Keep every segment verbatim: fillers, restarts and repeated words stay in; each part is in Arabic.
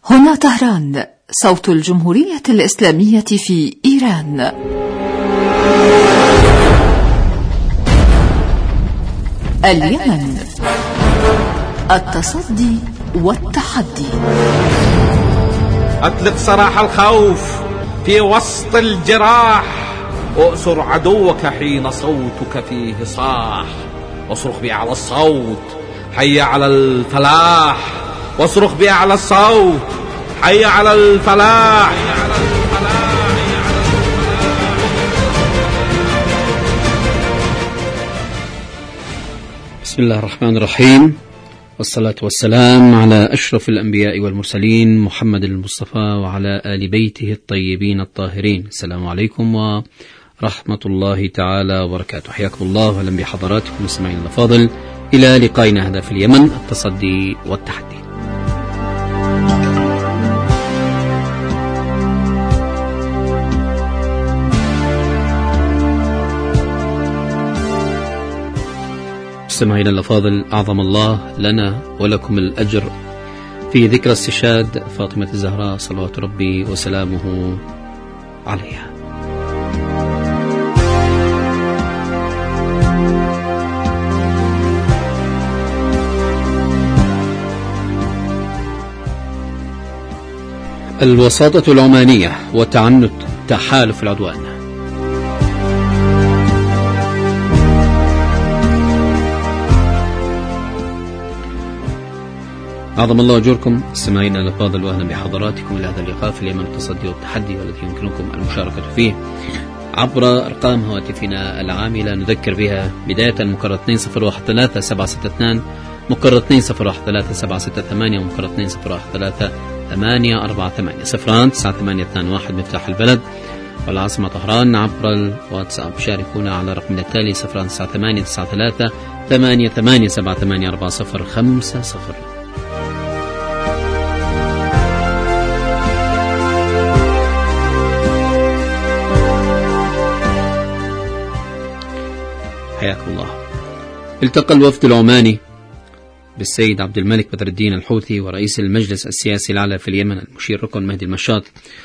هنا طهران، صوت الجمهورية الإسلامية في إيران. اليمن، التصدي والتحدي. أطلق سراح الخوف في وسط الجراح، وأسر عدوك حين صوتك فيه صاح، واصرخ بأعلى الصوت حي على الفلاح، واصرخ بأعلى الصوت حي على الفلاح. بسم الله الرحمن الرحيم، والصلاة والسلام على أشرف الأنبياء والمرسلين محمد المصطفى وعلى آل بيته الطيبين الطاهرين. السلام عليكم ورحمة الله تعالى وبركاته. حياكم الله وأهلا بحضراتكم مستمعينا الأفاضل إلى لقائنا هذا في اليمن، التصدي والتحدي. مستمعينا الأفاضل، أعظم الله لنا ولكم الأجر في ذكرى استشهاد فاطمة الزهراء صلوات ربي وسلامه عليها. الوساطة العمانية وتعنت تحالف العدوان. أعظم الله أجوركم سماعينا الأفاضل، وأهلا بحضراتكم إلى هذا اللقاء في اليمن، التصدي والتحدي، والذي يمكنكم المشاركة فيه عبر أرقام هواتفنا العاملة نذكر بها بداية مكرر اثنين صفر واحد ثلاثة سبعة ستة اثنين، مكرر اثنين صفر واحد ثلاثة سبعة ستة ثمانية، ومكرر اثنين صفر واحد ثلاثة ثمانية أربعة ثمانية صفران تسعة ثمانية اثنان واحد مفتاح البلد والعاصمة طهران. عبر الواتساب شاركونا على رقمنا التالي صفران تسعة ثمانية تسعة ثلاثة ثمانية ثمانية سبعة ثمانية أربعة صفر خمسة صفر. حياكم الله. التقى الوفد العماني بالسيد عبد الملك بدر الدين الحوثي ورئيس المجلس السياسي الأعلى في اليمن المشير ركن مهدي المشاط،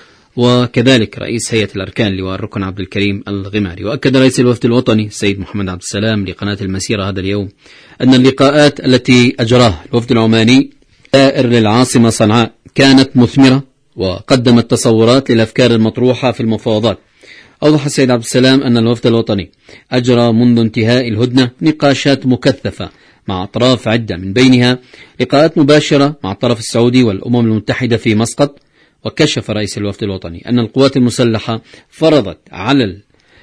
وكذلك رئيس هيئة الأركان لواء الركن عبد الكريم الغماري. وأكد رئيس الوفد الوطني السيد محمد عبد السلام لقناة المسيرة هذا اليوم أن اللقاءات التي أجراها الوفد العماني دائر للعاصمة صنعاء كانت مثمرة وقدمت تصورات للأفكار المطروحة في المفاوضات. أوضح السيد عبد السلام أن الوفد الوطني أجرى منذ انتهاء الهدنة نقاشات مكثفة مع أطراف عدة، من بينها لقاءات مباشرة مع الطرف السعودي والأمم المتحدة في مسقط. وكشف رئيس الوفد الوطني أن القوات المسلحة فرضت على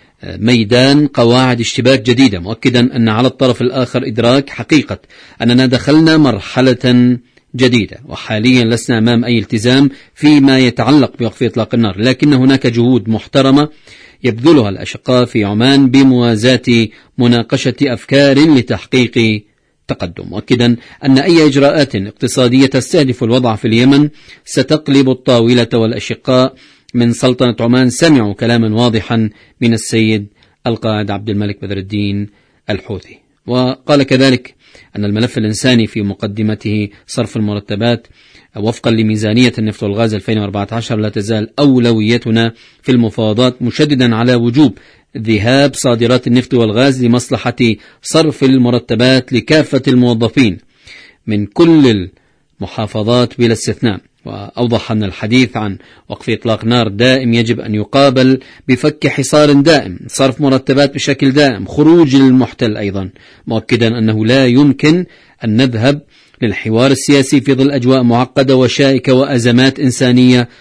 الميدان قواعد اشتباك جديدة، مؤكدا أن على الطرف الآخر إدراك حقيقة أننا دخلنا مرحلة جديدة، وحاليا لسنا أمام أي التزام فيما يتعلق بوقف إطلاق النار، لكن هناك جهود محترمة يبذلها الأشقاء في عمان بموازاة مناقشة أفكار لتحقيق تقدم، مؤكدا أن أي إجراءات اقتصادية تستهدف الوضع في اليمن ستقلب الطاولة، والأشقاء من سلطنة عمان سمعوا كلاما واضحا من السيد القائد عبد الملك بدر الدين الحوثي. وقال كذلك أن الملف الإنساني في مقدمته صرف المرتبات وفقا لميزانية النفط والغاز ألفين وأربعة عشر لا تزال أولويتنا في المفاوضات، مشددا على وجوب ذهاب صادرات النفط والغاز لمصلحة صرف المرتبات لكافة الموظفين من كل المحافظات بلا استثناء. وأوضح أن الحديث عن وقف إطلاق نار دائم يجب أن يقابل بفك حصار دائم، صرف مرتبات بشكل دائم، خروج المحتل أيضا، مؤكدا أنه لا يمكن أن نذهب للحوار السياسي في ظل أجواء معقدة وشائكة وأزمات إنسانية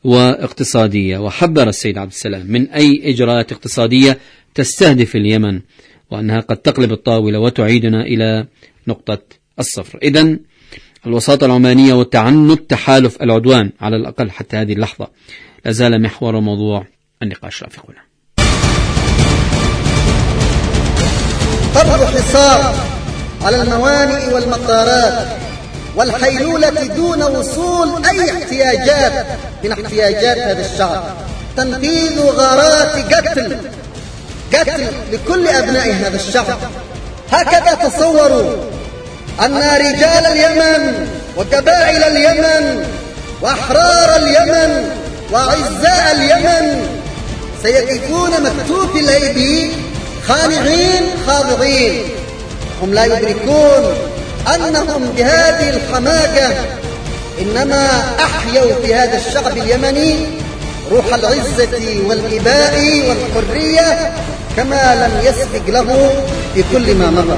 واقتصادية. وحذر السيد عبد السلام من أي إجراءات اقتصادية تستهدف اليمن، وأنها قد تقلب الطاولة وتعيدنا إلى نقطة الصفر. إذن الوساطة العمانية وتعنت تحالف العدوان على الأقل حتى هذه اللحظة لا زال محور موضوع النقاش. رافقنا. فرض حصار على الموانئ والمطارات والحيلولة دون وصول أي احتياجات من احتياجات هذا الشعب، تنفيذ غارات قتل قتل لكل أبناء هذا الشعب. هكذا تصوروا أن رجال اليمن وقبائل اليمن وأحرار اليمن وأعزاء اليمن سيقفون مكتوف الأيدي خانعين خاضعين. هم لا يدركون أنهم بهذه الحماقة إنما أحيوا في هذا الشعب اليمني روح العزة والإباء والحرية كما لم يسبق له في كل ما مضى.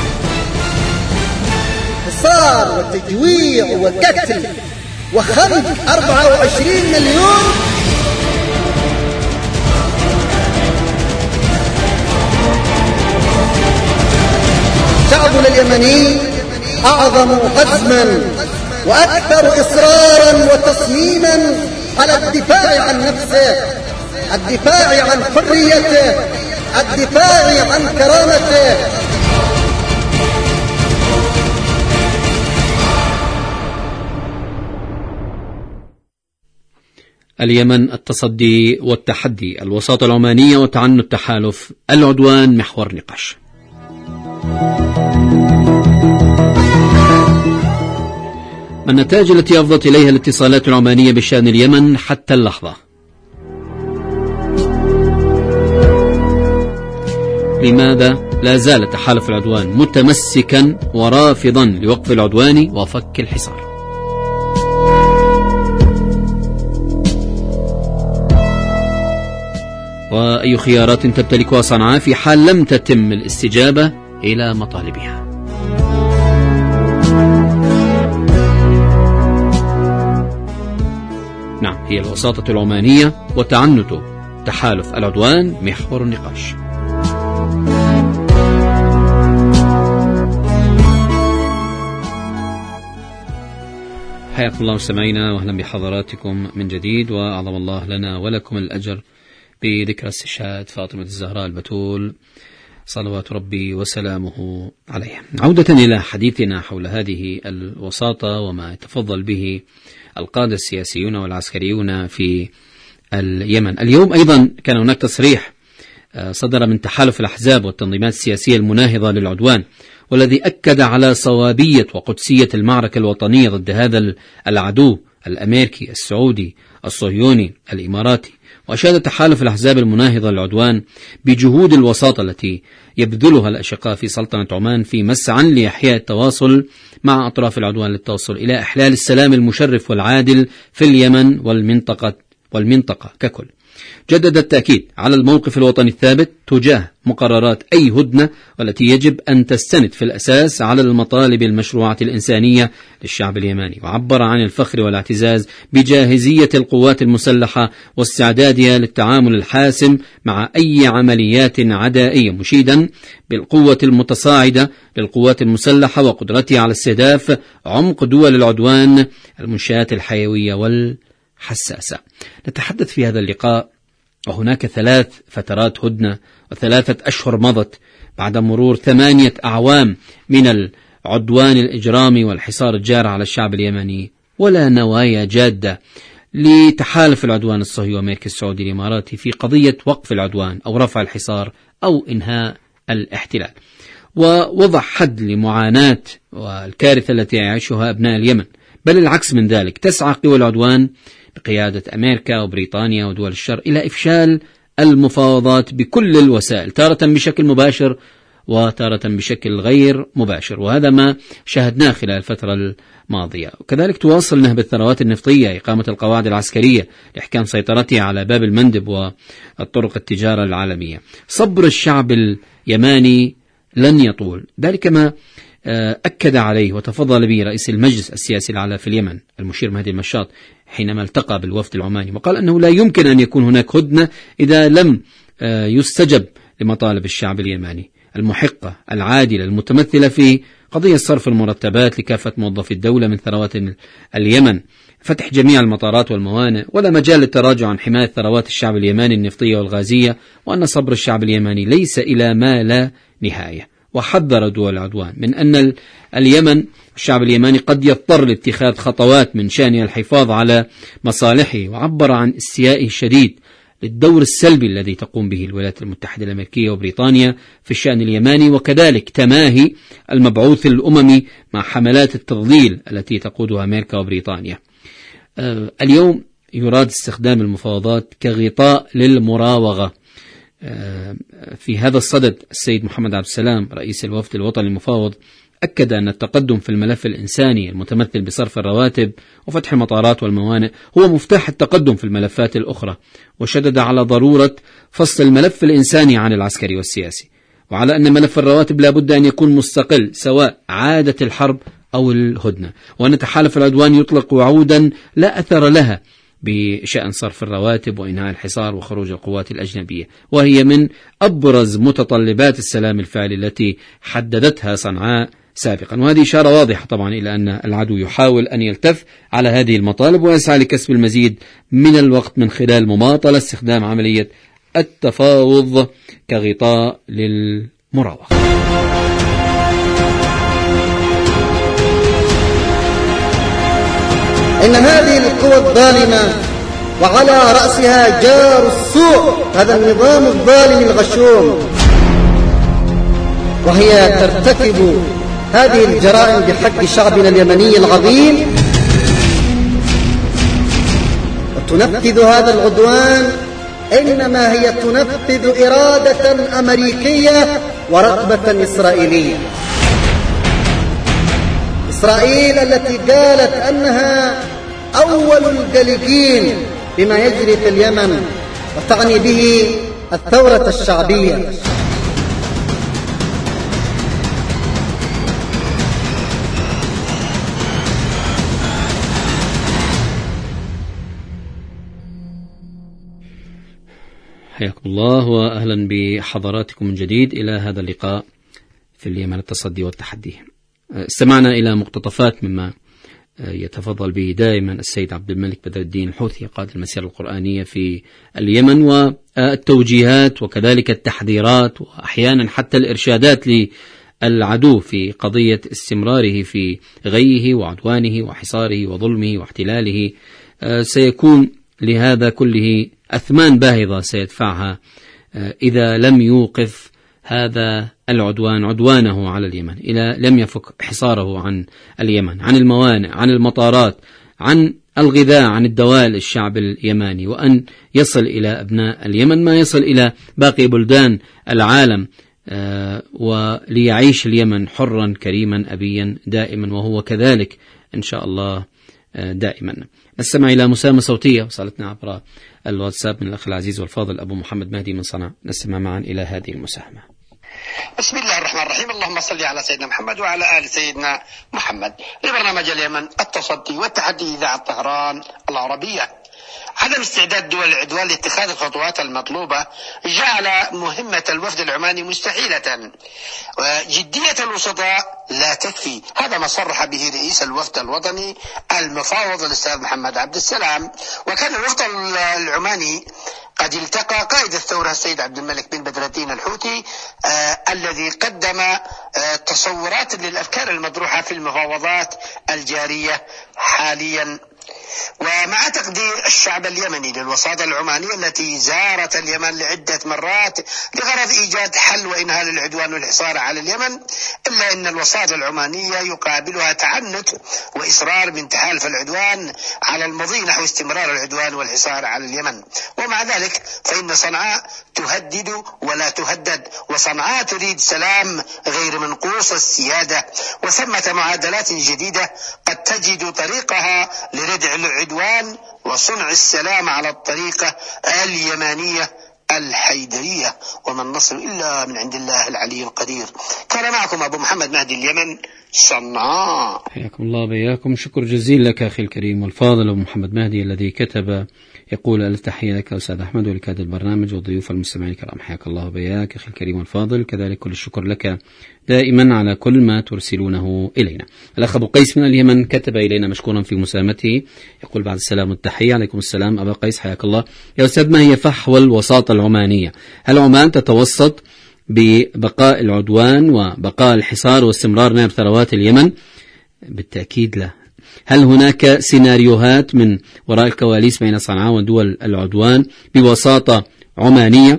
حصار وتجويع وقتل وخنق أربعة وعشرين مليون. شعبنا اليمني أعظم عزما وأكثر إصرارا وتصميما على الدفاع عن نفسه، الدفاع عن حريته، الدفاع عن كرامته. اليمن، التصدي والتحدي، الوساطة العمانية وتعنت التحالف، العدوان محور نقاش. ما النتائج التي أفضت إليها الاتصالات العمانية بشأن اليمن حتى اللحظة؟ لماذا لا زال تحالف العدوان متمسكا ورافضا لوقف العدوان وفك الحصار؟ وأي خيارات تمتلكها صنعاء في حال لم تتم الاستجابة إلى مطالبها؟ نعم، هي الوساطة العمانية وتعنت تحالف العدوان محور النقاش. حياكم الله مستمعينا، واهلا بحضراتكم من جديد، وأعظم الله لنا ولكم الأجر بذكرى استشهاد فاطمة الزهراء البتول صلوات ربي وسلامه عليها. عودة إلى حديثنا حول هذه الوساطة وما يتفضل به القادة السياسيون والعسكريون في اليمن. اليوم أيضا كان هناك تصريح صدر من تحالف الأحزاب والتنظيمات السياسية المناهضة للعدوان، والذي أكد على صوابية وقدسية المعركة الوطنية ضد هذا العدو الأمريكي السعودي الصهيوني الإماراتي. وأشاد تحالف الأحزاب المناهضة للعدوان بجهود الوساطة التي يبذلها الأشقاء في سلطنة عمان في مسعى لإحياء التواصل مع أطراف العدوان للتوصل إلى إحلال السلام المشرف والعادل في اليمن والمنطقة والمنطقة ككل. جدد التأكيد على الموقف الوطني الثابت تجاه مقررات أي هدنة، والتي يجب أن تستند في الأساس على المطالب المشروعة الإنسانية للشعب اليمني، وعبر عن الفخر والاعتزاز بجاهزية القوات المسلحة واستعدادها للتعامل الحاسم مع أي عمليات عدائية، مشيدا بالقوة المتصاعدة للقوات المسلحة وقدرتها على استهداف عمق دول العدوان المنشآت الحيوية والحساسة. نتحدث في هذا اللقاء وهناك ثلاث فترات هدنة وثلاثة أشهر مضت بعد مرور ثمانية أعوام من العدوان الإجرامي والحصار الجار على الشعب اليمني، ولا نوايا جادة لتحالف العدوان الصهيوني والأمريكي السعودي الإماراتي في قضية وقف العدوان أو رفع الحصار أو إنهاء الاحتلال، ووضع حد لمعاناة والكارثة التي يعيشها أبناء اليمن. بل العكس من ذلك، تسعى قوى العدوان بقيادة أمريكا وبريطانيا ودول الشرق إلى إفشال المفاوضات بكل الوسائل، تارة بشكل مباشر وتارة بشكل غير مباشر، وهذا ما شاهدناه خلال الفترة الماضية. وكذلك تواصل نهب الثروات النفطية إقامة القواعد العسكرية لإحكام سيطرتها على باب المندب والطرق التجارة العالمية. صبر الشعب اليماني لن يطول، ذلك ما أكد عليه وتفضل به رئيس المجلس السياسي الأعلى في اليمن المشير مهدي المشاط حينما التقى بالوفد العماني، وقال أنه لا يمكن أن يكون هناك هدنة إذا لم يستجب لمطالب الشعب اليماني المحقة العادلة المتمثلة في قضية صرف المرتبات لكافة موظفي الدولة من ثروات اليمن، فتح جميع المطارات والموانئ، ولا مجال للتراجع عن حماية ثروات الشعب اليماني النفطية والغازية، وأن صبر الشعب اليماني ليس إلى ما لا نهاية. وحذر دول العدوان من أن اليمن الشعب اليماني قد يضطر لاتخاذ خطوات من شأنها الحفاظ على مصالحه، وعبر عن استيائه الشديد للدور السلبي الذي تقوم به الولايات المتحدة الأمريكية وبريطانيا في الشأن اليماني، وكذلك تماهي المبعوث الأممي مع حملات التضليل التي تقودها أمريكا وبريطانيا. اليوم يراد استخدام المفاوضات كغطاء للمراوغة. في هذا الصدد السيد محمد عبد السلام رئيس الوفد الوطني المفاوض أكد أن التقدم في الملف الإنساني المتمثل بصرف الرواتب وفتح المطارات والموانئ هو مفتاح التقدم في الملفات الأخرى، وشدد على ضرورة فصل الملف الإنساني عن العسكري والسياسي، وعلى أن ملف الرواتب لا بد أن يكون مستقل سواء عادت الحرب أو الهدنة، وأن تحالف العدوان يطلق وعودا لا أثر لها بشأن صرف الرواتب وإنهاء الحصار وخروج القوات الأجنبية، وهي من أبرز متطلبات السلام الفعلي التي حددتها صنعاء سابقا. وهذه إشارة واضحة طبعا إلى أن العدو يحاول أن يلتف على هذه المطالب ويسعى لكسب المزيد من الوقت من خلال مماطلة استخدام عملية التفاوض كغطاء للمراوغة. إن هذه القوى الظالمة وعلى رأسها جار السوء هذا النظام الظالم الغشوم، وهي ترتكب هذه الجرائم بحق شعبنا اليمني العظيم وتنفذ هذا العدوان، إنما هي تنفذ إرادة أمريكية ورغبة إسرائيلية. إسرائيل التي قالت أنها أول الجليدين بما يجري في اليمن وتعني به الثورة الشعبية. حياكم الله وأهلا بحضراتكم من جديد إلى هذا اللقاء في اليمن التصدي والتحدي. استمعنا إلى مقتطفات مما يتفضل به دائما السيد عبد الملك بدر الدين الحوثي قائد المسيرة القرآنية في اليمن، والتوجيهات وكذلك التحذيرات وأحيانا حتى الإرشادات للعدو في قضية استمراره في غيه وعدوانه وحصاره وظلمه واحتلاله. سيكون لهذا كله أثمان باهظة سيدفعها إذا لم يوقف هذا العدوان عدوانه على اليمن، إذا لم يفك حصاره عن اليمن، عن الموانئ، عن المطارات، عن الغذاء، عن الدواء للشعب اليماني، وأن يصل إلى أبناء اليمن ما يصل إلى باقي بلدان العالم، وليعيش اليمن حرا كريما أبيا دائما، وهو كذلك إن شاء الله دائما. نستمع إلى مساهمة صوتية وصلتنا عبر الواتساب من الأخ العزيز والفاضل أبو محمد مهدي من صنعاء. نستمع معا إلى هذه المساهمة. بسم الله الرحمن الرحيم، اللهم صل على سيدنا محمد وعلى آل سيدنا محمد. لبرنامج اليمن التصدي والتحدي إذاعة طهران العربية. عدم استعداد دول العدوان لاتخاذ الخطوات المطلوبة جعل مهمة الوفد العماني مستحيلة، وجدية الوسطاء لا تكفي. هذا ما صرح به رئيس الوفد الوطني المفاوض الأستاذ محمد عبد السلام. وكان الوفد العماني قد التقى قائد الثورة السيد عبد الملك بن بدر الدين الحوثي آه الذي قدم آه تصورات للأفكار المطروحة في المفاوضات الجارية حاليا. ومع تقدير الشعب اليمني للوساطة العمانية التي زارت اليمن لعدة مرات لغرض إيجاد حل وإنهاء العدوان والحصار على اليمن، إلا أن الوساطة العمانية يقابلها تعنت وإصرار من تحالف العدوان على المضي نحو استمرار العدوان والحصار على اليمن. ومع ذلك فإن صنعاء تهدد ولا تهدد، وصنعاء تريد سلام غير منقوص السيادة، وثمة معادلات جديدة قد تجد طريقها لردع العدوان وصنع السلام على الطريقة اليمانية الحيدرية، وما النصر إلا من عند الله العلي القدير. كان معكم أبو محمد مهدي اليمن صنعاء. حياكم الله بياكم. شكر جزيل لك أخي الكريم والفاضل أبو محمد مهدي الذي كتب يقول التحية لك أستاذ أحمد ولكاد البرنامج والضيوف المستمعين الكرام. حياك الله بياك أخي الكريم والفاضل، كذلك كل الشكر لك دائما على كل ما ترسلونه إلينا. الأخ أبو قيس من اليمن كتب إلينا مشكورا في مساهمته، يقول بعد السلام والتحية. عليكم السلام أبا قيس حياك الله. يا أستاذ ما هي فحوى الوساطة العمانية؟ هل عمان تتوسط ببقاء العدوان وبقاء الحصار واستمرار نهب ثروات اليمن؟ بالتأكيد لا. هل هناك سيناريوهات من وراء الكواليس بين صنعاء ودول العدوان بوساطة عمانية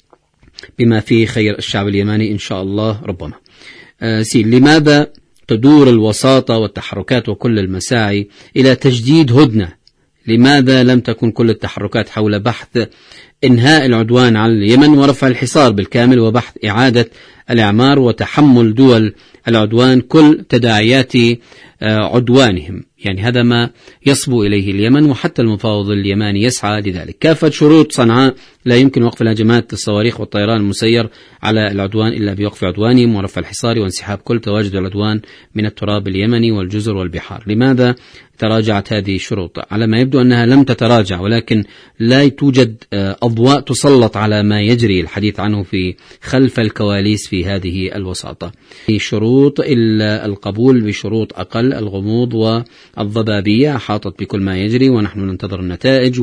بما فيه خير الشعب اليماني إن شاء الله؟ ربما. آه سي لماذا تدور الوساطة والتحركات وكل المساعي إلى تجديد هدنة لماذا لم تكن كل التحركات حول بحث إنهاء العدوان على اليمن ورفع الحصار بالكامل وبحث إعادة الإعمار وتحمل دول العدوان كل تداعيات عدوانهم؟ يعني هذا ما يصبو إليه اليمن، وحتى المفاوض اليماني يسعى لذلك. كافة شروط صنعاء لا يمكن وقف الهجمات للصواريخ والطيران المسير على العدوان إلا بوقف عدوانهم ورفع الحصار وانسحاب كل تواجد العدوان من التراب اليمني والجزر والبحار. لماذا تراجعت هذه الشروط؟ على ما يبدو أنها لم تتراجع، ولكن لا توجد أضواء تسلط على ما يجري الحديث عنه في خلف الكواليس في هذه الوساطة. شروط إلا القبول بشروط أقل، الغموض والضبابية أحاطت بكل ما يجري، ونحن ننتظر النتائج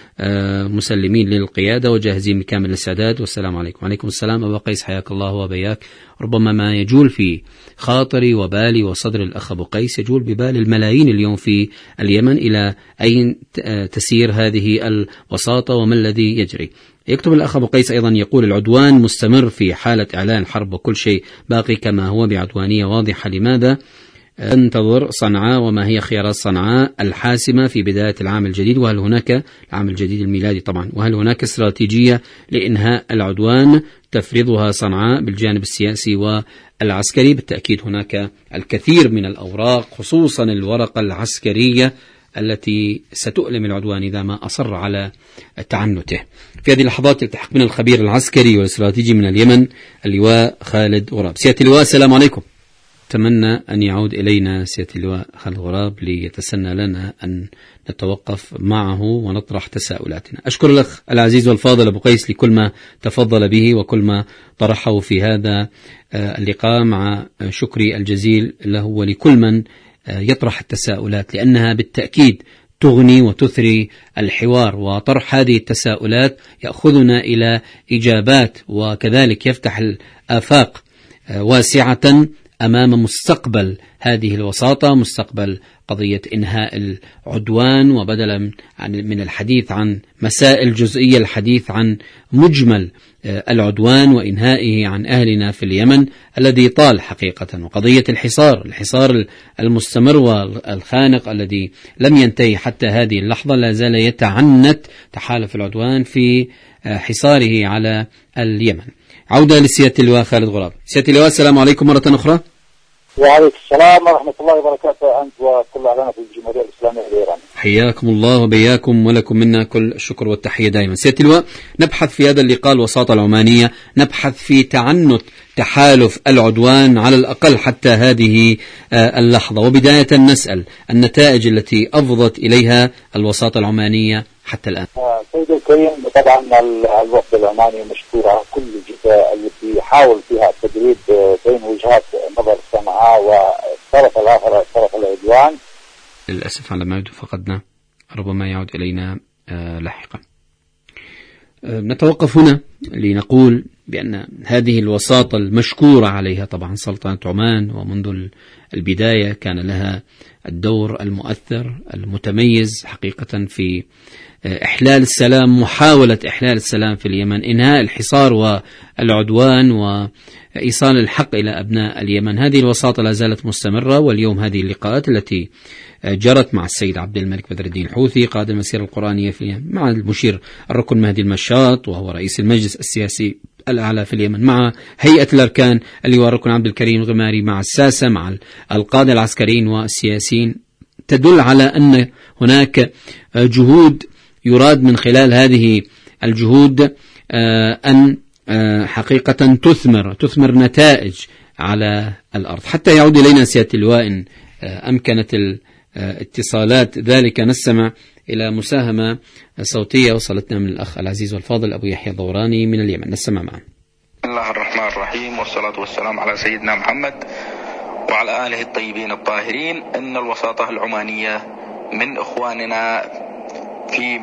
ومسلمين للقيادة وجاهزين بكامل الاستعداد. والسلام عليكم. وعليكم السلام أبا قيس، حياك الله وبياك. ربما ما يجول في خاطري وبالي وصدر الأخ أبو قيس يجول ببال الملايين اليوم في اليمن، إلى أين تسير هذه الوساطة وما الذي يجري. يكتب الأخ أبو قيس أيضا يقول: العدوان مستمر في حالة إعلان حرب وكل شيء باقي كما هو بعدوانية واضحة. لماذا انتظر صنعاء وما هي خيارات صنعاء الحاسمة في بداية العام الجديد؟ وهل هناك العام الجديد الميلادي طبعا وهل هناك استراتيجية لإنهاء العدوان تفرضها صنعاء بالجانب السياسي والعسكري؟ بالتأكيد هناك الكثير من الأوراق، خصوصا الورقة العسكرية التي ستؤلم العدوان إذا ما أصر على تعنته. في هذه اللحظات يلتحق من الخبير العسكري والاستراتيجي من اليمن اللواء خالد غراب. سيادة اللواء السلام عليكم. أتمنى أن يعود إلينا سيادة اللواء خالد غراب ليتسنى لنا أن نتوقف معه ونطرح تساؤلاتنا. أشكر الأخ العزيز والفاضل أبو قيس لكل ما تفضل به وكل ما طرحه في هذا اللقاء، مع شكري الجزيل له ولكل من يطرح التساؤلات، لأنها بالتأكيد تغني وتثري الحوار، وطرح هذه التساؤلات يأخذنا إلى إجابات، وكذلك يفتح الآفاق واسعة أمام مستقبل هذه الوساطة، مستقبل قضية إنهاء العدوان، وبدلا من الحديث عن مسائل جزئية الحديث عن مجمل العدوان وإنهائه عن أهلنا في اليمن الذي طال حقيقة. وقضية الحصار الحصار المستمر والخانق الذي لم ينتهي حتى هذه اللحظة، لا زال يتعنت تحالف العدوان في حصاره على اليمن. عودة لسيادة اللواء خالد غراب. سيادة اللواء السلام عليكم مرة أخرى. وعليكم السلام ورحمة الله وبركاته، أنت وكل أعلامنا في الجمهورية الإسلامية الإيرانية. حياكم الله وبياكم، ولكم منا كل الشكر والتحية دائما. سيادة اللواء، نبحث في هذا اللقاء الوساطة العمانية، نبحث في تعنت تحالف العدوان على الأقل حتى هذه اللحظة، وبداية نسأل النتائج التي أفضت إليها الوساطة العمانية حتى الآن. سيدي الكريم، طبعا الوفد العماني مشكور على كل جهة التي يحاول فيها التدريب بين وجهات نظر صنعاء والطرف الآخر طرف العدوان. للأسف على ما يبدو فقدنا، ربما يعود إلينا لاحقا. نتوقف هنا لنقول بأن هذه الوساطة المشكورة عليها طبعا سلطنة عمان، ومنذ البداية كان لها الدور المؤثر المتميز حقيقة في إحلال السلام، محاولة إحلال السلام في اليمن، إنهاء الحصار والعدوان وإيصال الحق إلى أبناء اليمن. هذه الوساطة لا زالت مستمرة، واليوم هذه اللقاءات التي جرت مع السيد عبد الملك بدر الدين الحوثي قائد المسيرة القرآنية في اليمن، مع المشير الركن مهدي المشاط وهو رئيس المجلس السياسي الأعلى في اليمن، مع هيئة الأركان اللواء الركن عبد الكريم الغماري، مع الساسة، مع القادة العسكريين والسياسيين، تدل على أن هناك جهود يراد من خلال هذه الجهود أن حقيقة تثمر تثمر نتائج على الأرض. حتى يعود إلينا سيادة اللواء إن أمكنت الاتصالات ذلك، نستمع إلى مساهمة صوتية وصلتنا من الأخ العزيز والفاضل أبو يحيى الضوراني من اليمن، نستمع معه. بسم الله الرحمن الرحيم، والصلاة والسلام على سيدنا محمد وعلى آله الطيبين الطاهرين. إن الوساطة العمانية من إخواننا في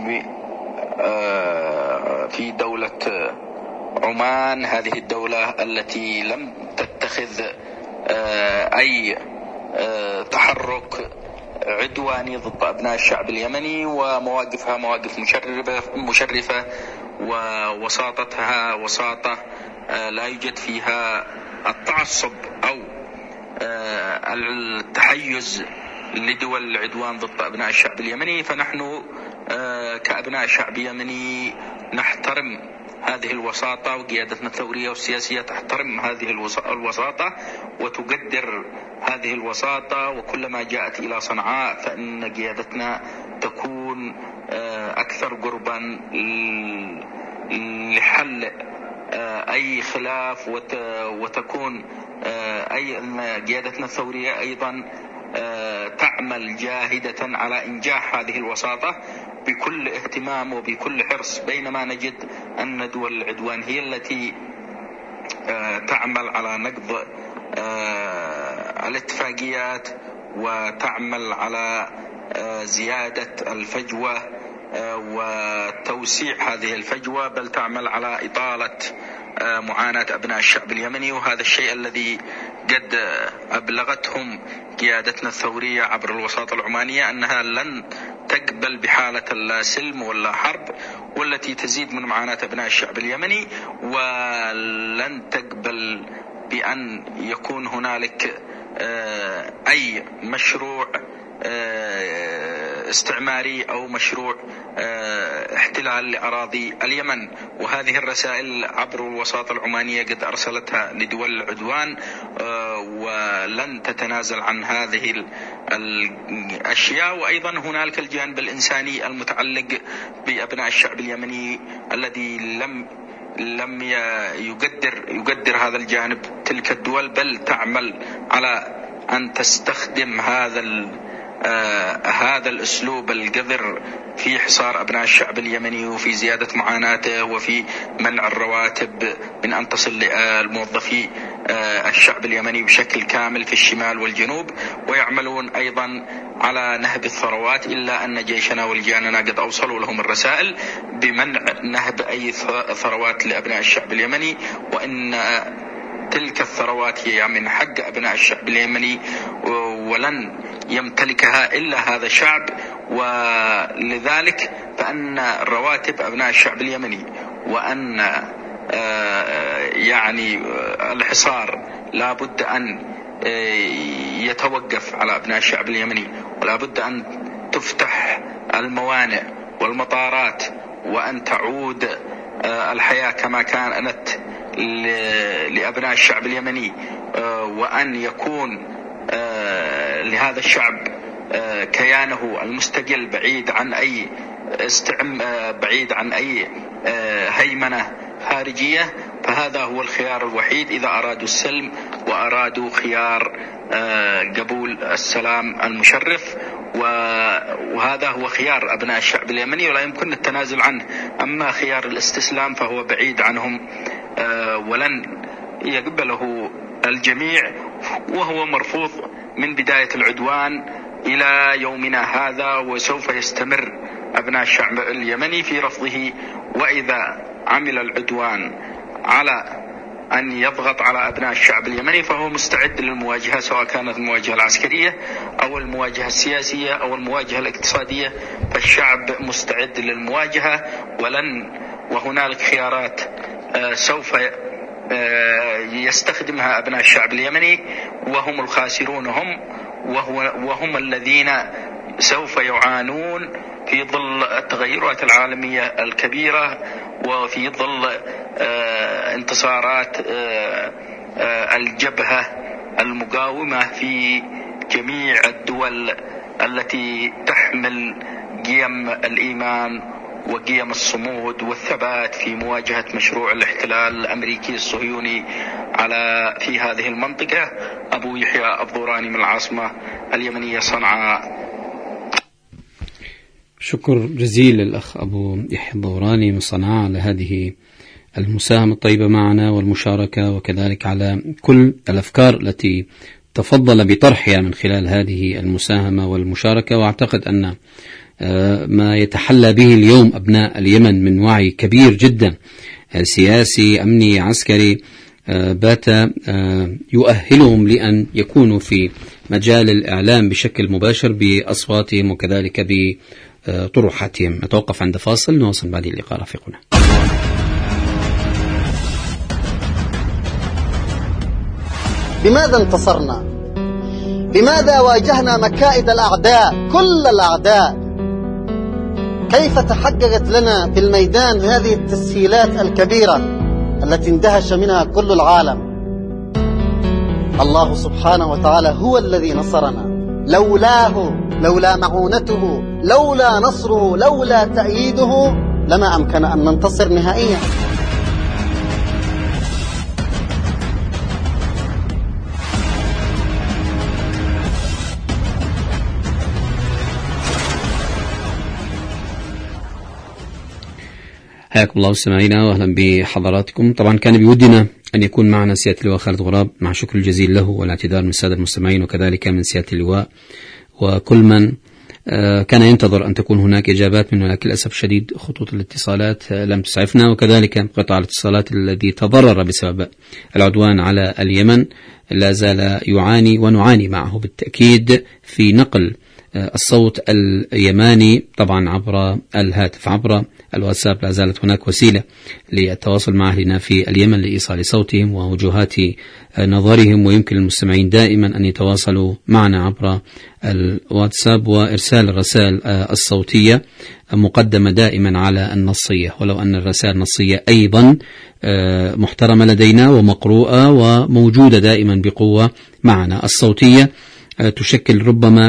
في دولة عمان، هذه الدولة التي لم تتخذ أي تحرك عدواني ضد أبناء الشعب اليمني، ومواقفها مواقف مشرفة مشرفة ووساطتها وساطة لا يوجد فيها التعصب أو التحيز لدول العدوان ضد أبناء الشعب اليمني، فنحن كأبناء الشعب اليمني نحترم هذه الوساطة، وقيادتنا الثورية والسياسية تحترم هذه الوساطة وتقدر هذه الوساطة، وكلما جاءت إلى صنعاء فإن قيادتنا تكون أكثر قربا لحل أي خلاف، وتكون أي قيادتنا الثورية أيضا تعمل جاهدة على إنجاح هذه الوساطة بكل اهتمام وبكل حرص، بينما نجد أن دول العدوان هي التي تعمل على نقض الاتفاقيات وتعمل على زيادة الفجوة وتوسيع هذه الفجوة، بل تعمل على إطالة معاناة أبناء الشعب اليمني. وهذا الشيء الذي قد أبلغتهم قيادتنا الثورية عبر الوساطة العمانية أنها لن تقبل بحالة لا سلم ولا حرب والتي تزيد من معاناة أبناء الشعب اليمني، ولن تقبل بأن يكون هنالك أي مشروع استعماري أو مشروع احتلال لأراضي اليمن. وهذه الرسائل عبر الوساطة العمانية قد أرسلتها لدول العدوان، ولن تتنازل عن هذه الأشياء. وأيضا هنالك الجانب الإنساني المتعلق بأبناء الشعب اليمني الذي لم لم يقدر يقدر هذا الجانب تلك الدول، بل تعمل على أن تستخدم هذا آه هذا الأسلوب القذر في حصار أبناء الشعب اليمني وفي زيادة معاناته وفي منع الرواتب من أن تصل للموظفي آه الشعب اليمني بشكل كامل في الشمال والجنوب، ويعملون أيضا على نهب الثروات، إلا أن جيشنا ولجاننا قد أوصلوا لهم الرسائل بمنع نهب أي ثروات لأبناء الشعب اليمني، وإن تلك الثروات هي من حق أبناء الشعب اليمني ولن يمتلكها إلا هذا الشعب. ولذلك فأن رواتب أبناء الشعب اليمني وأن يعني الحصار لا بد أن يتوقف على أبناء الشعب اليمني، ولا بد أن تفتح الموانئ والمطارات وأن تعود الحياة كما كانت لأبناء الشعب اليمني، وأن يكون لهذا الشعب كيانه المستقل بعيد عن أي استعم بعيد عن أي هيمنة خارجية. فهذا هو الخيار الوحيد إذا أرادوا السلم وأرادوا خيار قبول السلام المشرف، وهذا هو خيار أبناء الشعب اليمني ولا يمكن التنازل عنه. أما خيار الاستسلام فهو بعيد عنهم ولن يقبله الجميع، وهو مرفوض من بداية العدوان إلى يومنا هذا، وسوف يستمر أبناء الشعب اليمني في رفضه. وإذا عمل العدوان على أن يضغط على أبناء الشعب اليمني فهو مستعد للمواجهة، سواء كانت المواجهة العسكرية أو المواجهة السياسية أو المواجهة الاقتصادية، فالشعب مستعد للمواجهة ولن وهنالك خيارات سوف يستخدمها أبناء الشعب اليمني، وهم الخاسرون هم وهو وهم الذين سوف يعانون في ظل التغيرات العالمية الكبيرة وفي ظل انتصارات الجبهة المقاومة في جميع الدول التي تحمل قيم الإيمان وقيم الصمود والثبات في مواجهة مشروع الاحتلال الأمريكي الصهيوني على في هذه المنطقة. أبو يحيى الضوراني من العاصمة اليمنية صنعاء. شكر جزيل الأخ أبو يحيى الضوراني من صنعاء على هذه المساهمة الطيبة معنا والمشاركة، وكذلك على كل الأفكار التي تفضل بطرحها من خلال هذه المساهمة والمشاركة. وأعتقد أن ما يتحلى به اليوم أبناء اليمن من وعي كبير جدا سياسي أمني عسكري بات يؤهلهم لأن يكونوا في مجال الإعلام بشكل مباشر بأصواتهم وكذلك بطروحاتهم. نتوقف عند فاصل، نواصل بعد اللقاء رفيقنا. بماذا انتصرنا؟ لماذا واجهنا مكائد الأعداء كل الأعداء؟ كيف تحققت لنا في الميدان هذه التسهيلات الكبيرة التي اندهش منها كل العالم؟ الله سبحانه وتعالى هو الذي نصرنا، لولاه، لولا معونته، لولا نصره، لولا تأييده لما أمكن أن ننتصر نهائيا. حياكم الله مستمعينا واهلا بحضراتكم. طبعا كان بودنا ان يكون معنا سياده اللواء خالد غراب، مع شكر الجزيل له والاعتذار من الساده المستمعين وكذلك من سياده اللواء وكل من كان ينتظر ان تكون هناك اجابات منه، لكن للاسف الشديد خطوط الاتصالات لم تسعفنا، وكذلك قطاع الاتصالات الذي تضرر بسبب العدوان على اليمن لا زال يعاني ونعاني معه بالتاكيد في نقل الصوت اليماني طبعا عبر الهاتف، عبر الواتساب لا زالت هناك وسيلة للتواصل مع أهلنا في اليمن لإيصال صوتهم ووجهات نظرهم، ويمكن للمستمعين دائما أن يتواصلوا معنا عبر الواتساب وإرسال الرسائل الصوتية مقدمة دائما على النصية، ولو أن الرسائل النصية أيضا محترمة لدينا ومقروءة وموجودة دائما بقوة معنا. الصوتية تشكل ربما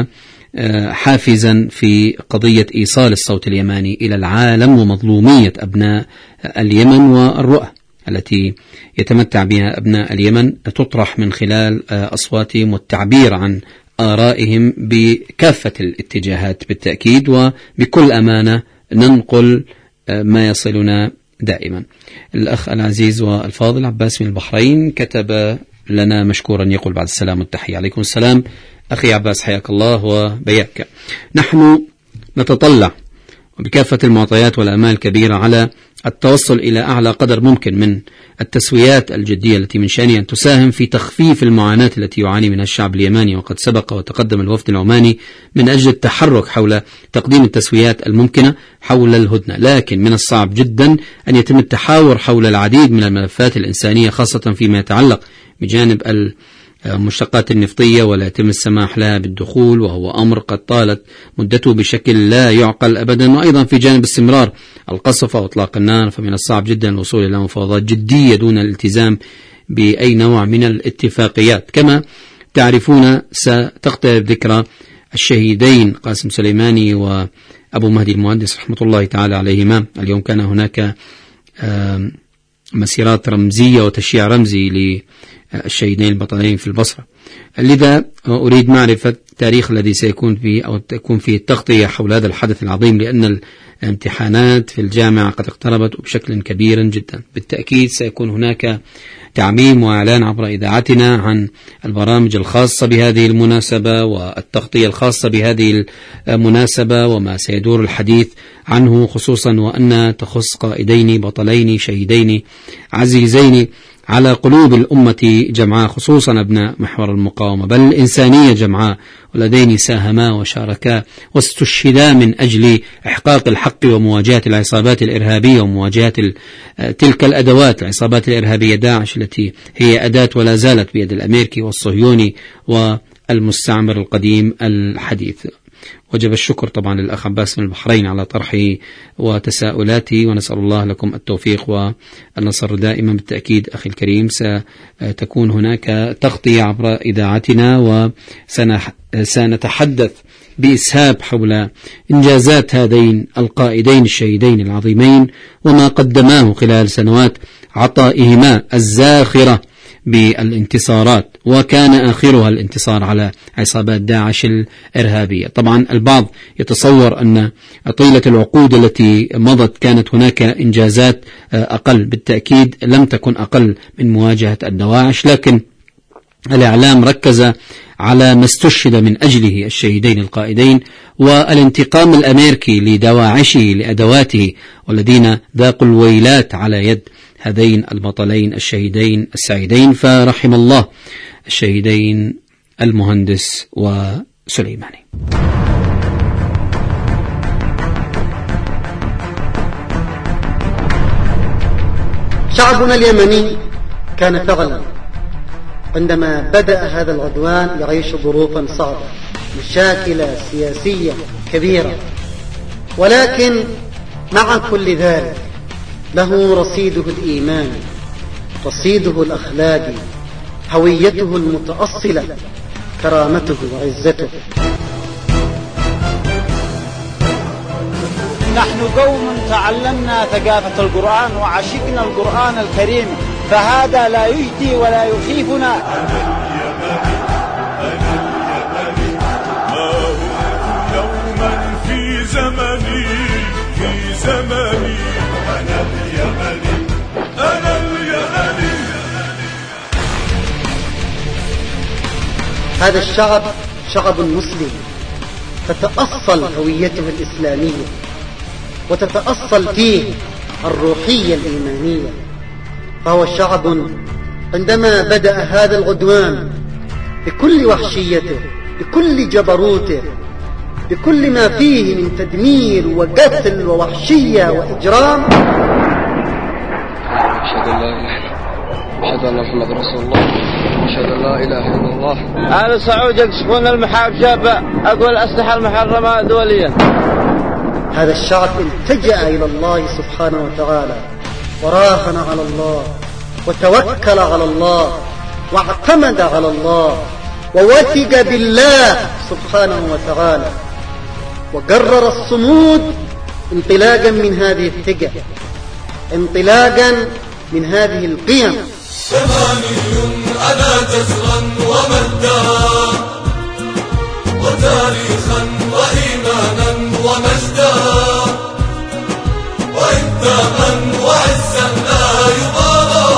حافزا في قضية إيصال الصوت اليماني إلى العالم ومظلومية أبناء اليمن، والرؤى التي يتمتع بها أبناء اليمن تطرح من خلال أصواتهم والتعبير عن آرائهم بكافة الاتجاهات بالتأكيد، وبكل أمانة ننقل ما يصلنا دائما. الأخ العزيز والفاضل عباس من البحرين كتب لنا مشكورا يقول بعد السلام والتحية. عليكم السلام أخي عباس، حياك الله وبياك. نحن نتطلع بكافة المعطيات والآمال الكبيرة على التوصل إلى أعلى قدر ممكن من التسويات الجدية التي من شأنها أن تساهم في تخفيف المعاناة التي يعاني منها الشعب اليماني، وقد سبق وتقدم الوفد العماني من أجل التحرك حول تقديم التسويات الممكنة حول الهدنة، لكن من الصعب جدا أن يتم التحاور حول العديد من الملفات الإنسانية، خاصة فيما يتعلق بجانب المشتقات النفطية، ولا يتم السماح لها بالدخول، وهو أمر قد طالت مدته بشكل لا يعقل أبدا. وأيضا في جانب استمرار القصف وإطلاق النار، فمن الصعب جدا الوصول إلى مفاوضات جدية دون الالتزام بأي نوع من الاتفاقيات. كما تعرفون ستقترب ذكرى الشهيدين قاسم سليماني وأبو مهدي المهندس رحمة الله تعالى عليهما. اليوم كان هناك مسيرات رمزية وتشييع رمزي للشهيدين البطلين في البصرة، لذا أريد معرفة التاريخ الذي سيكون فيه أو تكون فيه التغطية حول هذا الحدث العظيم، لأن الامتحانات في الجامعة قد اقتربت بشكل كبير جدا. بالتأكيد سيكون هناك تعميم وإعلان عبر إذاعتنا عن البرامج الخاصة بهذه المناسبة والتغطية الخاصة بهذه المناسبة وما سيدور الحديث عنه، خصوصا وأن تخص قائدين بطلين شهيدين عزيزين على قلوب الأمة جمعاء، خصوصا أبناء محور المقاومة، بل الإنسانية جمعاء، والذين ساهما وشاركا واستشهدا من أجل إحقاق الحق ومواجهة العصابات الإرهابية ومواجهة تلك الأدوات، العصابات الإرهابية داعش التي هي أداة ولا زالت بيد الأمريكي والصهيوني والمستعمر القديم الحديث. وجب الشكر طبعا للأخ عباس من البحرين على طرحه وتساؤلاته، ونسأل الله لكم التوفيق والنصر دائما. بالتأكيد أخي الكريم ستكون هناك تغطية عبر إذاعتنا، وسنتحدث بإسهاب حول إنجازات هذين القائدين الشهيدين العظيمين وما قدماه خلال سنوات عطائهما الزاخرة بالانتصارات، وكان آخرها الانتصار على عصابات داعش الإرهابية. طبعا البعض يتصور أن طيلة العقود التي مضت كانت هناك إنجازات أقل، بالتأكيد لم تكن أقل من مواجهة الدواعش، لكن الإعلام ركز على ما استشهد من أجله الشهيدين القائدين، والانتقام الأمريكي لدواعشه لأدواته والذين ذاقوا الويلات على يد هذين البطلين الشهيدين السعيدين، فرحم الله الشهيدين المهندس وسليماني. شعبنا اليمني كان فعلا عندما بدأ هذا العدوان يعيش ظروفا صعبة، مشاكل سياسية كبيرة، ولكن مع كل ذلك له رصيده الإيماني، رصيده الأخلاقي، هويته المتأصلة، كرامته وعزته. نحن قوم تعلمنا ثقافة القرآن وعشقنا القرآن الكريم، فهذا لا يجدي ولا يخيفنا. أنا اليمني أنا اليمني ما هو يوما في زمني في زمني أنا اليمني أنا اليمني. هذا الشعب شعب مسلم، تتأصل هويته الإسلامية وتتأصل فيه الروحية الإيمانية، فهو شعب عندما بدأ هذا العدوان بكل وحشيته، بكل جبروته، بكل ما فيه من تدمير وقتل ووحشية وإجرام، أشهد أن لا إله إلا الله، أشهد أن محمد رسول الله، أشهد أن لا إله إلا الله. أهل سعود يكشفون المحارب شابة، أقول الأسلحة المحرمة دوليا. هذا الشعب التجأ إلى الله سبحانه وتعالى، وراهن على الله، وتوكل على الله، واعتمد على الله، ووثق بالله سبحانه وتعالى، وقرر الصمود انطلاقا من هذه الثقة، انطلاقا من هذه القيم. ثماني أنا جزرا ومجدا وتاريخا وإيمانا ومجدا وإبداعا وعزا لا يبالى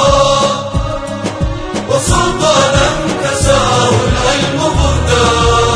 وسلطانا كساه العلم بردا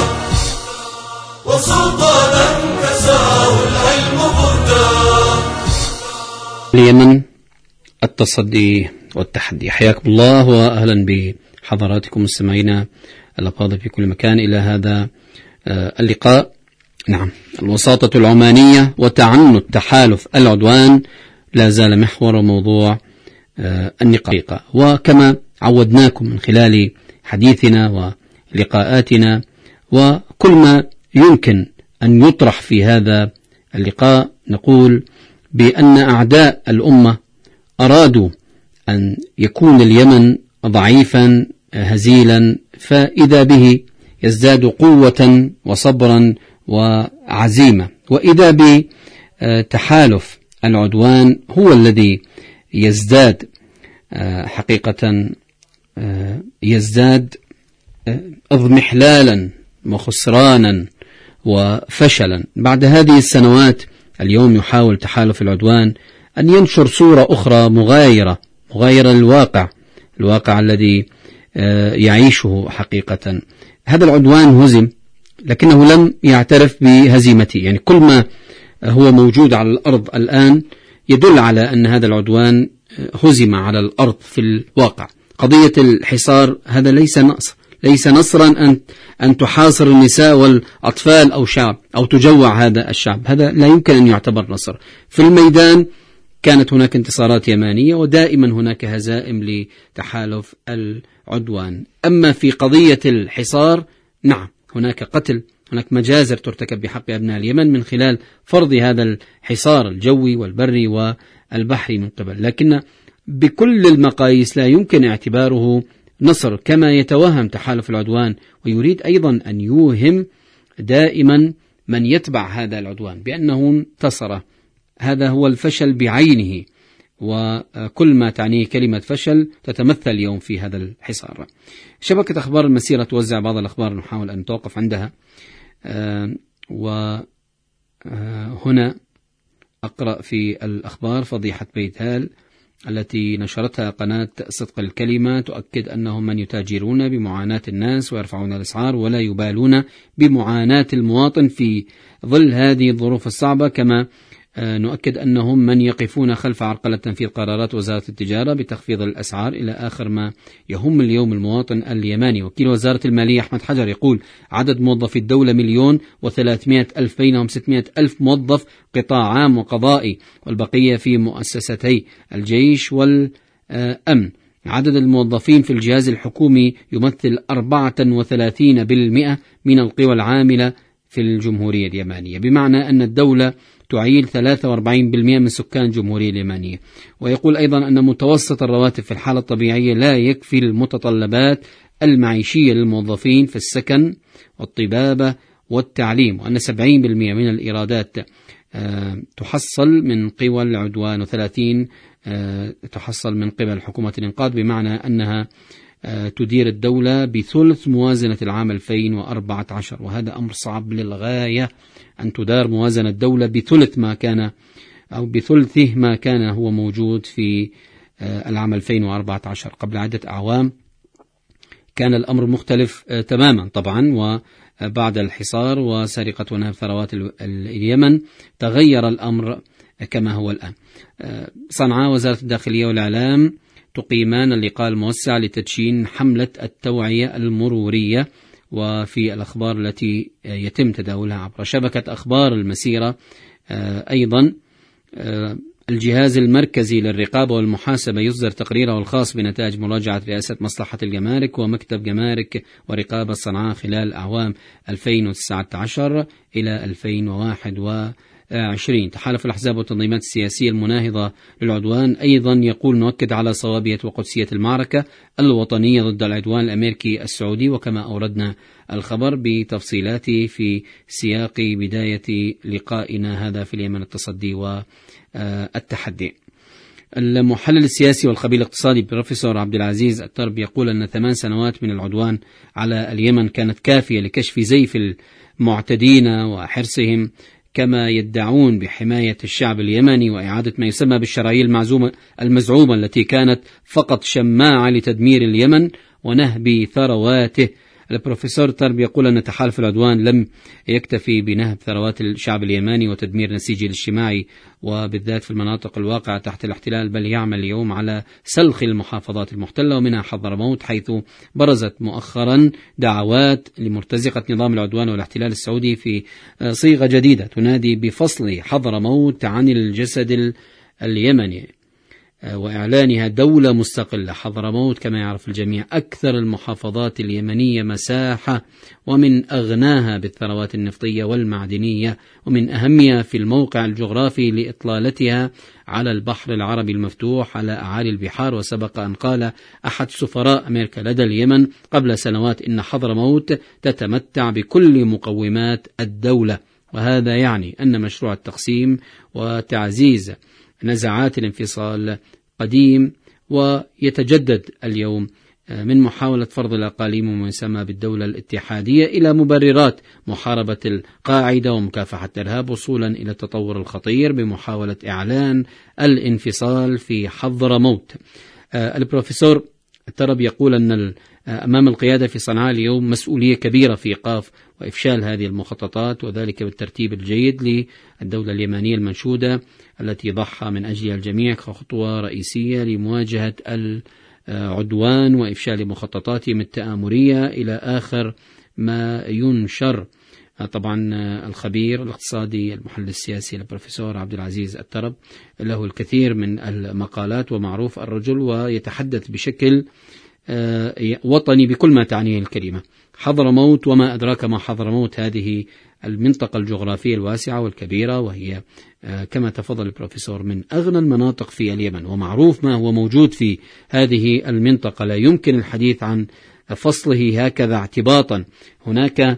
وسلطانا كساه العلم بردا. اليمن، التصدي والتحدي. حياكم الله وأهلا بحضراتكم مستمعينا الأفاضل في كل مكان إلى هذا اللقاء. نعم، الوساطة العمانية وتعنت تحالف العدوان لا زال محور موضوع النقاش، وكما عودناكم من خلال حديثنا ولقاءاتنا وكل ما يمكن أن يطرح في هذا اللقاء، نقول بأن أعداء الأمة أرادوا أن يكون اليمن ضعيفا هزيلا، فإذا به يزداد قوة وصبرا وعزيمة، وإذا بتحالف العدوان هو الذي يزداد حقيقة يزداد اضمحلالا وخسرانا وفشلا. بعد هذه السنوات اليوم يحاول تحالف العدوان أن ينشر صورة أخرى مغايرة مغايرة للواقع، الواقع الذي يعيشه حقيقة. هذا العدوان هزم لكنه لم يعترف بهزيمته، يعني كل ما هو موجود على الأرض الآن يدل على أن هذا العدوان هزم على الأرض في الواقع. قضية الحصار هذا ليس نصر، ليس نصرا أن أن تحاصر النساء والأطفال أو شعب أو تجوع هذا الشعب، هذا لا يمكن أن يعتبر نصر. في الميدان كانت هناك انتصارات يمانية ودائما هناك هزائم لتحالف العدوان. أما في قضية الحصار نعم هناك قتل، هناك مجازر ترتكب بحق أبناء اليمن من خلال فرض هذا الحصار الجوي والبري والبحري من قبل، لكن بكل المقاييس لا يمكن اعتباره نصر كما يتوهم تحالف العدوان، ويريد أيضا أن يوهم دائما من يتبع هذا العدوان بأنه انتصر. هذا هو الفشل بعينه، وكل ما تعنيه كلمة فشل تتمثل اليوم في هذا الحصار. شبكة أخبار المسيرة توزع بعض الأخبار نحاول أن نتوقف عندها، وهنا أقرأ في الأخبار فضيحة بيت هال التي نشرتها قناة صدق الكلمة تؤكد أنهم من يتاجرون بمعاناة الناس ويرفعون الأسعار ولا يبالون بمعاناة المواطن في ظل هذه الظروف الصعبة. كما نؤكد أنهم من يقفون خلف عرقلة تنفيذ قرارات وزارة التجارة بتخفيض الأسعار إلى آخر ما يهم اليوم المواطن اليماني. وكيل وزارة المالية أحمد حجر يقول عدد موظفي الدولة مليون وثلاثمائة ألف، بينهم ستمائة ألف موظف قطاع عام وقضائي والبقية في مؤسستي الجيش والأمن. عدد الموظفين في الجهاز الحكومي يمثل أربعة وثلاثين بالمئة من القوى العاملة في الجمهورية اليمنية، بمعنى أن الدولة تعيل ثلاثة وأربعين بالمئة من سكان الجمهورية اليمنية. ويقول أيضا أن متوسط الرواتب في الحالة الطبيعية لا يكفي المتطلبات المعيشية للموظفين في السكن والطبابة والتعليم، وأن سبعين بالمئة من الإيرادات تحصل من قوى العدوان وثلاثين تحصل من قبل حكومة الإنقاذ، بمعنى أنها تدير الدولة بثلث موازنة العام ألفين وأربعة عشر، وهذا أمر صعب للغاية أن تدار موازنة الدولة بثلث ما كان أو بثلثه ما كان هو موجود في العام ألفين وأربعة عشر. قبل عدة أعوام كان الأمر مختلف تماما طبعا، وبعد الحصار وسرقة ونهب ثروات اليمن تغير الأمر كما هو الآن. صنعاء وزارة الداخلية والإعلام تقيمان اللقاء الموسع لتدشين حملة التوعية المرورية. وفي الأخبار التي يتم تداولها عبر شبكة أخبار المسيرة أيضا الجهاز المركزي للرقابة والمحاسبة يصدر تقريره الخاص بنتائج مراجعة رئاسة مصلحة الجمارك ومكتب جمارك ورقابة صنعاء خلال أعوام ألفين وتسعة عشر إلى ألفين وواحد وعشرين. تحالف الأحزاب والتنظيمات السياسية المناهضة للعدوان أيضا يقول نؤكد على صوابية وقدسية المعركة الوطنية ضد العدوان الأمريكي السعودي، وكما أوردنا الخبر بتفصيلاته في سياق بداية لقائنا هذا في اليمن التصدي والتحدي. المحلل السياسي والخبير الاقتصادي بروفيسور عبد العزيز الترب يقول أن ثمان سنوات من العدوان على اليمن كانت كافية لكشف زيف المعتدين وحرصهم كما يدعون بحماية الشعب اليمني وإعادة ما يسمى بالشرايين المعزومة المزعومة التي كانت فقط شماعة لتدمير اليمن ونهب ثرواته. البروفيسور ترب يقول أن تحالف العدوان لم يكتفي بنهب ثروات الشعب اليمني وتدمير نسيجه الاجتماعي وبالذات في المناطق الواقعة تحت الاحتلال، بل يعمل اليوم على سلخ المحافظات المحتلة ومنها حضرموت، حيث برزت مؤخرا دعوات لمرتزقة نظام العدوان والاحتلال السعودي في صيغة جديدة تنادي بفصل حضرموت عن الجسد اليمني وإعلانها دولة مستقلة. حضرموت كما يعرف الجميع أكثر المحافظات اليمنية مساحة ومن أغناها بالثروات النفطية والمعدنية ومن أهمها في الموقع الجغرافي لإطلالتها على البحر العربي المفتوح على أعالي البحار. وسبق أن قال أحد سفراء أمريكا لدى اليمن قبل سنوات إن حضرموت تتمتع بكل مقومات الدولة، وهذا يعني أن مشروع التقسيم وتعزيز نزعات الانفصال قديم ويتجدد اليوم من محاولة فرض الأقاليم وما يسمى بالدولة الاتحادية إلى مبررات محاربة القاعدة ومكافحة الإرهاب وصولا إلى التطور الخطير بمحاولة إعلان الانفصال في حضرموت. البروفيسور الترب يقول أن أمام القيادة في صنعاء اليوم مسؤولية كبيرة في إيقاف وإفشال هذه المخططات، وذلك بالترتيب الجيد للدولة اليمنية المنشودة التي ضحى من أجلها الجميع كخطوة رئيسية لمواجهة العدوان وإفشال مخططاتهم التآمرية إلى آخر ما ينشر. طبعا الخبير الاقتصادي المحلل السياسي البروفيسور عبد العزيز الترب له الكثير من المقالات ومعروف الرجل ويتحدث بشكل وطني بكل ما تعنيه الكلمة. حضرموت وما أدراك ما حضرموت، هذه المنطقة الجغرافية الواسعة والكبيرة، وهي كما تفضل البروفيسور من أغنى المناطق في اليمن، ومعروف ما هو موجود في هذه المنطقة، لا يمكن الحديث عن فصله هكذا اعتباطا. هناك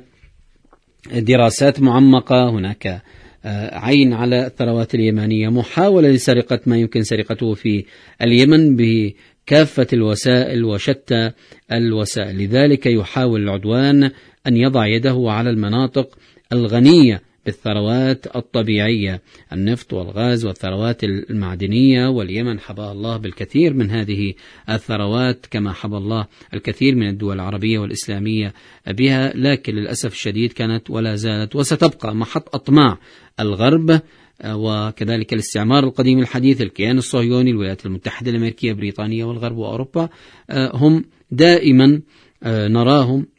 دراسات معمقة، هناك عين على الثروات اليمنية، محاولة لسرقة ما يمكن سرقته في اليمن بكافة الوسائل وشتى الوسائل. لذلك يحاول العدوان أن يضع يده على المناطق الغنية بالثروات الطبيعية، النفط والغاز والثروات المعدنية، واليمن حبى الله بالكثير من هذه الثروات كما حبى الله الكثير من الدول العربية والإسلامية بها، لكن للأسف الشديد كانت ولا زالت وستبقى محط أطماع الغرب وكذلك الاستعمار القديم الحديث، الكيان الصهيوني، الولايات المتحدة الأمريكية، بريطانيا والغرب وأوروبا. هم دائما نراهم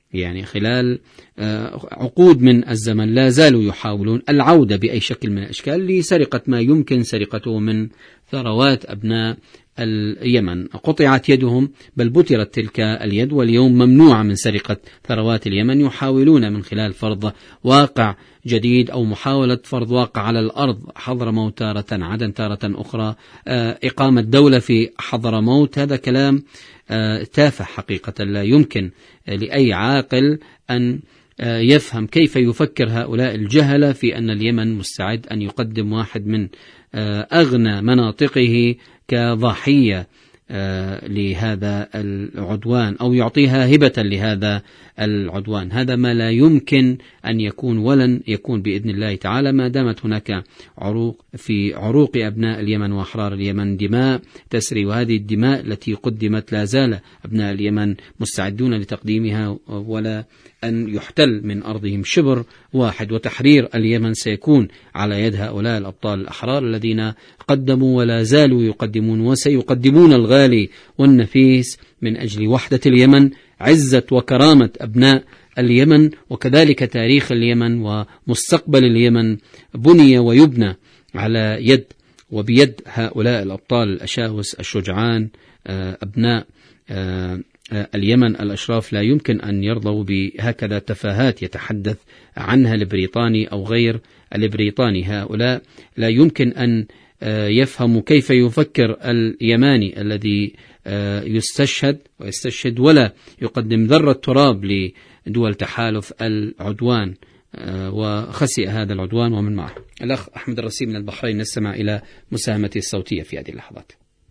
يعني خلال عقود من الزمن لا زالوا يحاولون العودة بأي شكل من الأشكال لسرقة ما يمكن سرقته من ثروات أبناء اليمن. قطعت يدهم بل بترت تلك اليد، واليوم ممنوع من سرقة ثروات اليمن. يحاولون من خلال فرض واقع جديد أو محاولة فرض واقع على الأرض، حضرموت تارة، عدن تارة أخرى، إقامة دولة في حضرموت. هذا كلام تافه حقيقة، لا يمكن لأي عاقل أن يفهم كيف يفكر هؤلاء الجهلة في أن اليمن مستعد أن يقدم واحد من أغنى مناطقه كضحية لهذا العدوان أو يعطيها هبة لهذا العدوان. هذا ما لا يمكن أن يكون ولن يكون بإذن الله تعالى ما دامت هناك عروق في عروق أبناء اليمن وأحرار اليمن دماء تسري، وهذه الدماء التي قدمت لا زال أبناء اليمن مستعدون لتقديمها، ولا أن يحتل من أرضهم شبر واحد، وتحرير اليمن سيكون على يد هؤلاء الأبطال الأحرار الذين قدموا ولا زالوا يقدمون وسيقدمون الغالي والنفيس من أجل وحدة اليمن، عزة وكرامة أبناء اليمن، وكذلك تاريخ اليمن ومستقبل اليمن بني ويبنى على يد وبيد هؤلاء الأبطال الأشاوس الشجعان أبناء اليمن الأشراف. لا يمكن أن يرضوا بهكذا تفاهات يتحدث عنها البريطاني أو غير البريطاني. هؤلاء لا يمكن أن يفهموا كيف يفكر اليماني الذي يستشهد ويستشهد ولا يقدم ذرة تراب لدول تحالف العدوان، وخسئ هذا العدوان ومن معه. الأخ أحمد الرسيم من البحرين، نستمع إلى مساهمته الصوتية في هذه اللحظات.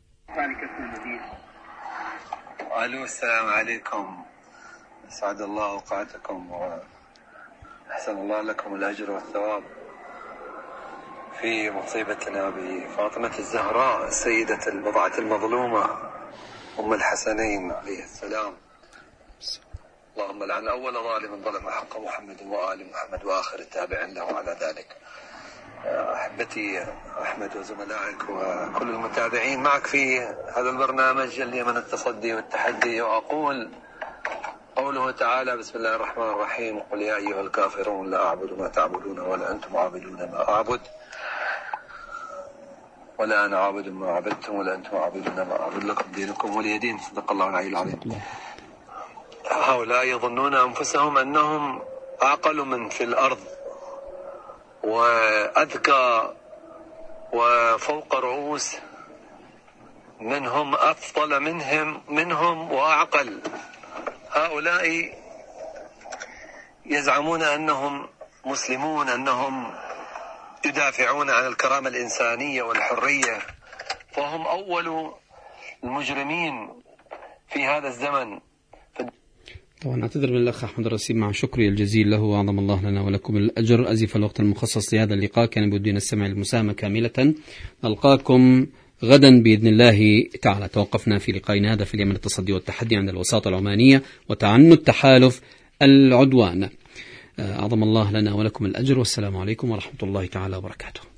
ألو، السلام عليكم، أسعد الله أوقاتكم وأحسن الله لكم الأجر والثواب في مصيبتنا بفاطمة الزهراء السيدة البضعة المظلومة أم الحسنين عليه السلام. اللهم لعن أول ظالم ظلم حق محمد وآل محمد وآخر التابعين له على ذلك. أحبتي أحمد وزملائك وكل المتابعين معك في هذا البرنامج اليمن التصدي والتحدي، وأقول قوله تعالى: بسم الله الرحمن الرحيم، قل يا أيها الكافرون لا أعبد ما تعبدون ولا أنتم عابدون ما أعبد ولا أنا عابد ما عبدتم ولا أنتم عابدون ما أعبد، لكم دينكم ولي دين. صدق الله العلي العظيم. هؤلاء يظنون أنفسهم أنهم أعقل من في الأرض وأذكى وفوق رؤوس منهم، أفضل منهم منهم وأعقل. هؤلاء يزعمون أنهم مسلمون، أنهم يدافعون عن الكرامة الإنسانية والحرية، فهم أول المجرمين في هذا الزمن. طبعا أعتذر من الأخ أحمد الرسيم مع شكري الجزيل له، وأعظم الله لنا ولكم الأجر. أزف الوقت المخصص لهذا اللقاء، كان بودي نستمع للمساهمة كاملة. نلقاكم غدا بإذن الله تعالى. توقفنا في لقائنا هذا في اليمن التصدي والتحدي عند الوساطة العمانية وتعنت تحالف العدوان. أعظم الله لنا ولكم الأجر، والسلام عليكم ورحمة الله تعالى وبركاته.